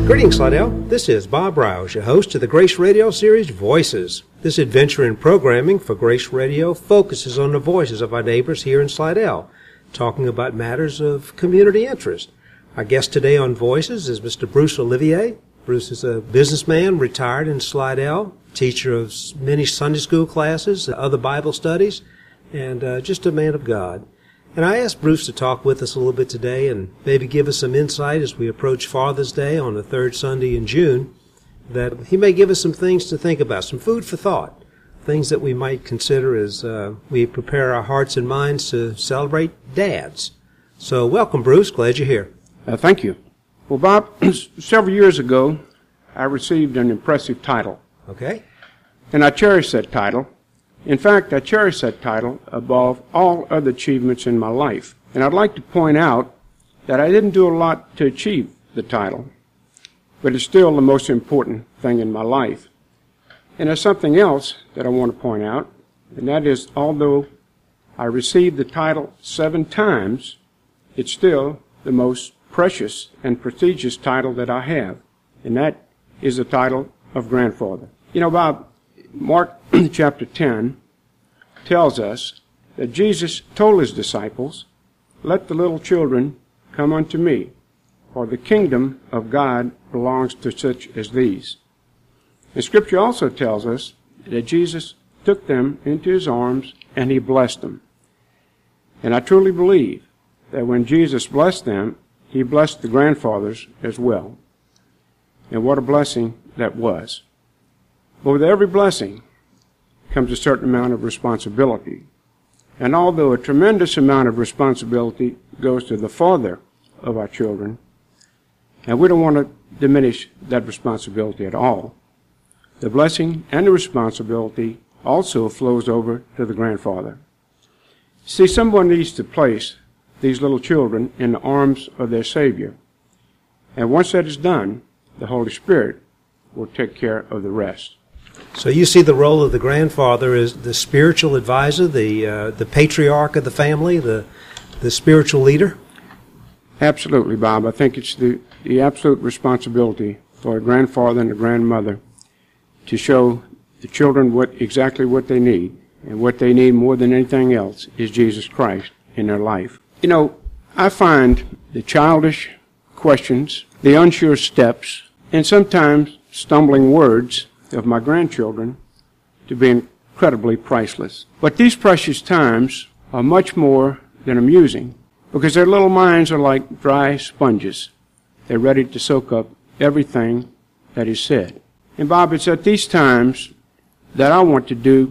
Greetings, Slidell. This is Bob Rouse, your host of the Grace Radio series, Voices. This adventure in programming for Grace Radio focuses on the voices of our neighbors here in Slidell, talking about matters of community interest. Our guest today on Voices is Mr. Bruce Olivier. Bruce is a businessman, retired in Slidell, teacher of many Sunday school classes, other Bible studies, and just a man of God. And I asked Bruce to talk with us a little bit today and maybe give us some insight as we approach Father's Day on the third Sunday in June, that he may give us some things to think about, some food for thought, things that we might consider as we prepare our hearts and minds to celebrate dads. So welcome, Bruce. Glad you're here. Thank you. Well, Bob, several years ago, I received an impressive title. Okay. And I cherish that title. In fact, I cherish that title above all other achievements in my life. And I'd like to point out that I didn't do a lot to achieve the title, but it's still the most important thing in my life. And there's something else that I want to point out, and that is, although I received the title 7 times, it's still the most precious and prestigious title that I have, and that is the title of grandfather. You know, Bob, Mark chapter 10 tells us that Jesus told his disciples, "Let the little children come unto me, for the kingdom of God belongs to such as these." And Scripture also tells us that Jesus took them into his arms and he blessed them. And I truly believe that when Jesus blessed them, he blessed the grandfathers as well. And what a blessing that was. But with every blessing comes a certain amount of responsibility. And although a tremendous amount of responsibility goes to the father of our children, and we don't want to diminish that responsibility at all, the blessing and the responsibility also flows over to the grandfather. See, someone needs to place these little children in the arms of their Savior. And once that is done, the Holy Spirit will take care of the rest. So you see the role of the grandfather as the spiritual advisor, the patriarch of the family, the spiritual leader? Absolutely, Bob. I think it's the absolute responsibility for a grandfather and a grandmother to show the children exactly what they need. And what they need more than anything else is Jesus Christ in their life. You know, I find the childish questions, the unsure steps, and sometimes stumbling words of my grandchildren to be incredibly priceless. But these precious times are much more than amusing, because their little minds are like dry sponges. They're ready to soak up everything that is said. And Bob, it's at these times that I want to do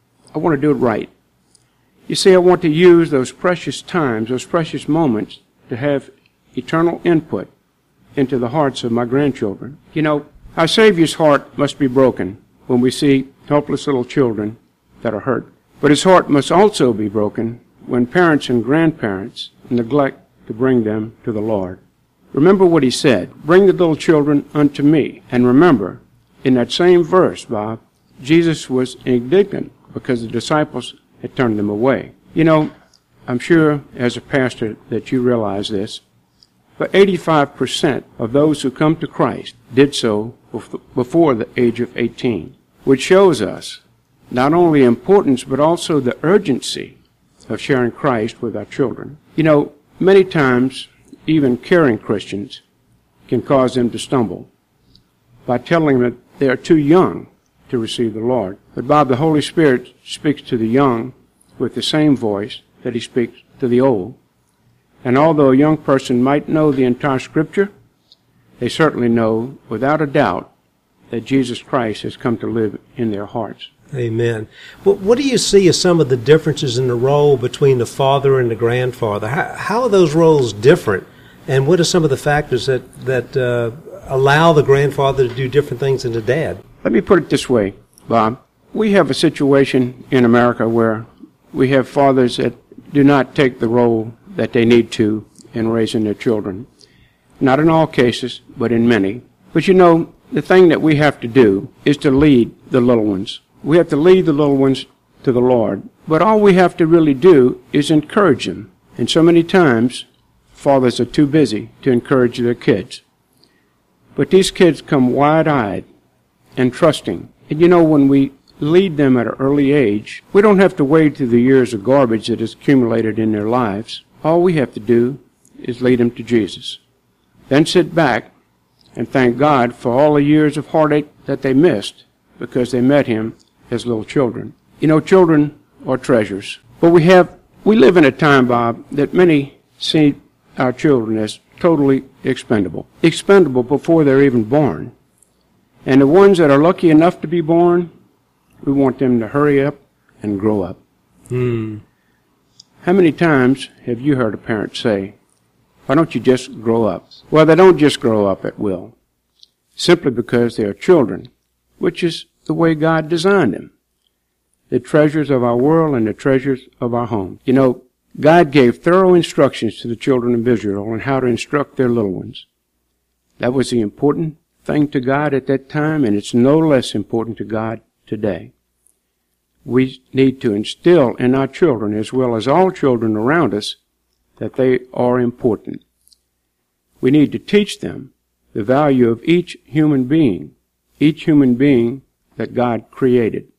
it right. You see, I want to use those precious times, those precious moments, to have eternal input into the hearts of my grandchildren. You know, our Savior's heart must be broken when we see helpless little children that are hurt. But his heart must also be broken when parents and grandparents neglect to bring them to the Lord. Remember what he said, "Bring the little children unto me." And remember, in that same verse, Bob, Jesus was indignant because the disciples had turned them away. You know, I'm sure as a pastor that you realize this, but 85% of those who come to Christ did so before the age of 18, which shows us not only importance but also the urgency of sharing Christ with our children. You know, many times even caring Christians can cause them to stumble by telling them that they are too young to receive the Lord. But Bob, the Holy Spirit speaks to the young with the same voice that he speaks to the old. And although a young person might know the entire Scripture, they certainly know, without a doubt, that Jesus Christ has come to live in their hearts. Amen. Well, what do you see as some of the differences in the role between the father and the grandfather? How are those roles different? And what are some of the factors that allow the grandfather to do different things than the dad? Let me put it this way, Bob. We have a situation in America where we have fathers that do not take the role that they need to in raising their children. Not in all cases, but in many. But you know, the thing that we have to do is to lead the little ones. We have to lead the little ones to the Lord. But all we have to really do is encourage them. And so many times, fathers are too busy to encourage their kids. But these kids come wide-eyed and trusting. And you know, when we lead them at an early age, we don't have to wade through the years of garbage that has accumulated in their lives. All we have to do is lead them to Jesus. Then sit back and thank God for all the years of heartache that they missed because they met Him as little children. You know, children are treasures. But we live in a time, Bob, that many see our children as totally expendable. Expendable before they're even born. And the ones that are lucky enough to be born, we want them to hurry up and grow up. How many times have you heard a parent say, why don't you just grow up? Well, they don't just grow up at will, simply because they are children, which is the way God designed them. The treasures of our world and the treasures of our home. You know, God gave thorough instructions to the children of Israel on how to instruct their little ones. That was the important thing to God at that time, and it's no less important to God today. We need to instill in our children, as well as all children around us, that they are important. We need to teach them the value of each human being that God created.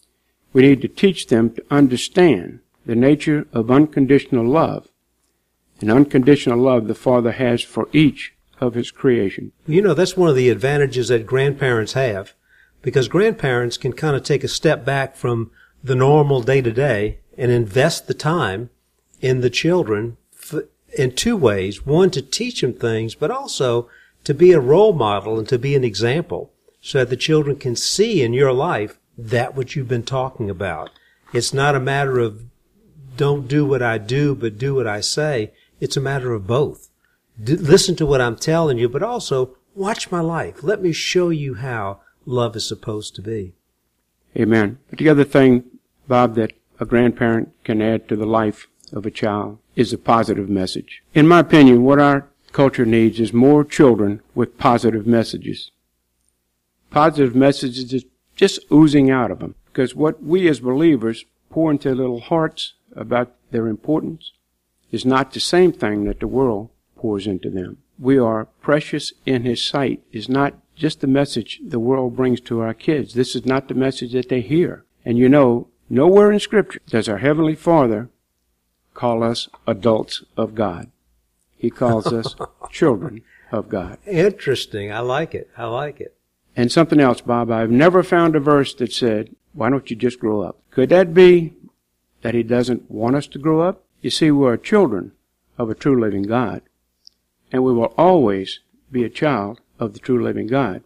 We need to teach them to understand the nature of unconditional love, and unconditional love the Father has for each of His creation. You know, that's one of the advantages that grandparents have, because grandparents can kind of take a step back from the normal day-to-day and invest the time in the children in two ways. One, to teach them things, but also to be a role model and to be an example so that the children can see in your life that what you've been talking about. It's not a matter of don't do what I do, but do what I say. It's a matter of both. Listen to what I'm telling you, but also watch my life. Let me show you how love is supposed to be. Amen. But the other thing, Bob, that a grandparent can add to the life of a child is a positive message. In my opinion, what our culture needs is more children with positive messages. Positive messages just oozing out of them. Because what we as believers pour into their little hearts about their importance is not the same thing that the world pours into them. We are precious in His sight is not just the message the world brings to our kids. This is not the message that they hear. And you know, nowhere in Scripture does our Heavenly Father call us adults of God. He calls us children of God. Interesting. I like it. I like it. And something else, Bob, I've never found a verse that said, why don't you just grow up? Could that be that He doesn't want us to grow up? You see, we are children of a true living God. And we will always be a child of the true living God.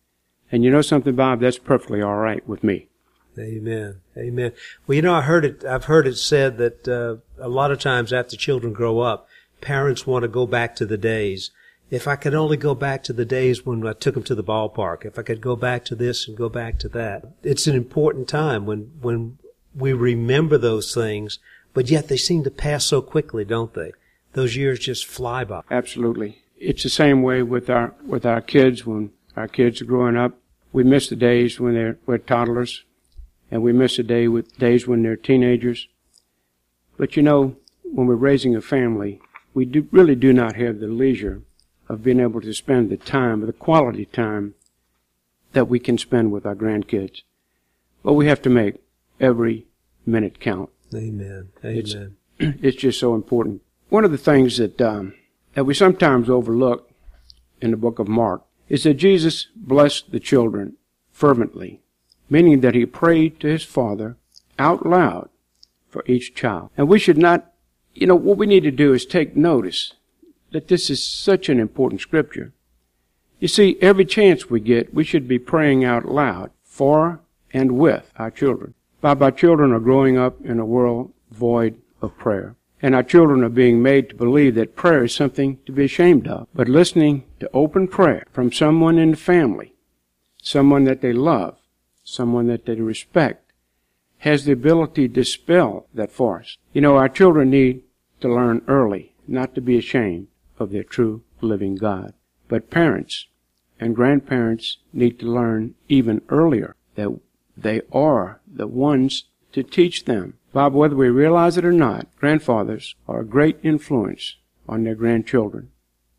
And you know something, Bob? That's perfectly all right with me. Amen. Amen. Well, you know, I've heard it said that a lot of times after children grow up, parents want to go back to the days. If I could only go back to the days when I took them to the ballpark, if I could go back to this and go back to that. It's an important time when we remember those things, but yet they seem to pass so quickly, don't they? Those years just fly by. Absolutely. It's the same way with our kids. When our kids are growing up, we miss the days when we're toddlers, and we miss the days when they're teenagers. But you know, when we're raising a family, we really do not have the leisure of being able to spend the time, the quality time that we can spend with our grandkids. But we have to make every minute count. Amen. Amen. It's just so important. One of the things that we sometimes overlook in the book of Mark is that Jesus blessed the children fervently, meaning that He prayed to His Father out loud for each child. And we should not, what we need to do is take notice that this is such an important scripture. You see, every chance we get, we should be praying out loud for and with our children. Bob, our children are growing up in a world void of prayer. And our children are being made to believe that prayer is something to be ashamed of. But listening to open prayer from someone in the family, someone that they love, someone that they respect, has the ability to dispel that farce. Our children need to learn early not to be ashamed of their true living God. But parents and grandparents need to learn even earlier that they are the ones to teach them. Bob, whether we realize it or not, grandfathers are a great influence on their grandchildren.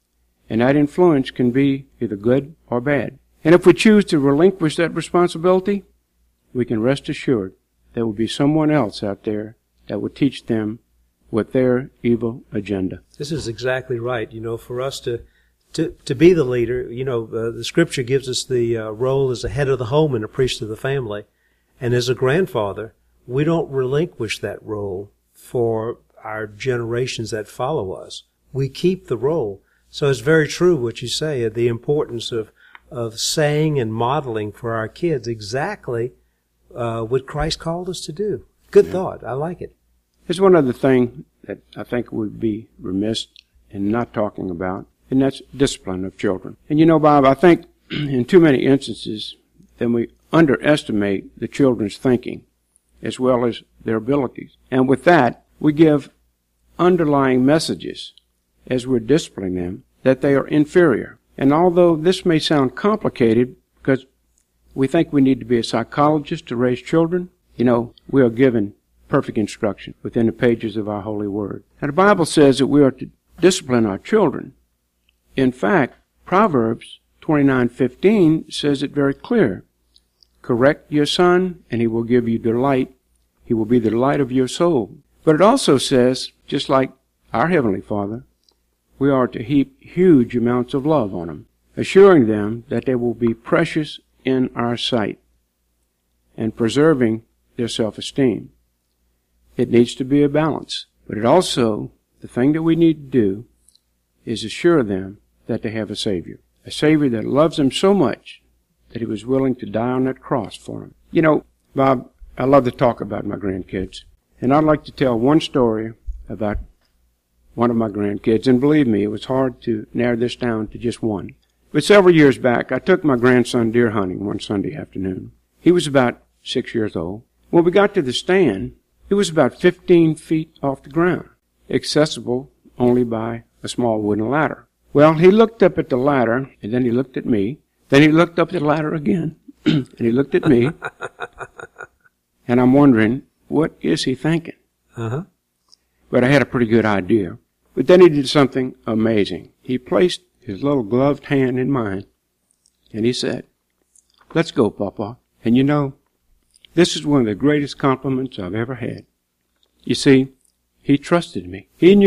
And that influence can be either good or bad. And if we choose to relinquish that responsibility, we can rest assured there will be someone else out there that will teach them with their evil agenda. This is exactly right. For us to be the leader, the Scripture gives us the role as a head of the home and a priest of the family. And as a grandfather, we don't relinquish that role for our generations that follow us. We keep the role. So it's very true what you say, the importance of saying and modeling for our kids exactly what Christ called us to do. Good thought. I like it. There's one other thing that I think we'd be remiss in not talking about, and that's discipline of children. And Bob, I think in too many instances, then we underestimate the children's thinking as well as their abilities. And with that, we give underlying messages as we're disciplining them that they are inferior. And although this may sound complicated because we think we need to be a psychologist to raise children, we are given perfect instruction within the pages of our holy word. And the Bible says that we are to discipline our children. In fact, Proverbs 29:15 says it very clear. Correct your son, and he will give you delight. He will be the delight of your soul. But it also says, just like our Heavenly Father, we are to heap huge amounts of love on them, assuring them that they will be precious in our sight and preserving their self-esteem. It needs to be a balance. But it also, the thing that we need to do is assure them that they have a Savior that loves them so much that he was willing to die on that cross for them. Bob, I love to talk about my grandkids. And I'd like to tell one story about one of my grandkids. And believe me, it was hard to narrow this down to just one. But several years back, I took my grandson deer hunting one Sunday afternoon. He was about 6 years old. When we got to the stand, it was about 15 feet off the ground, accessible only by a small wooden ladder. Well, he looked up at the ladder, and then he looked at me. Then he looked up at the ladder again, and he looked at me. And I'm wondering, what is he thinking? Uh-huh. But I had a pretty good idea. But then he did something amazing. He placed his little gloved hand in mine, and he said, "Let's go, Papa." And this is one of the greatest compliments I've ever had. You see, he trusted me. He knew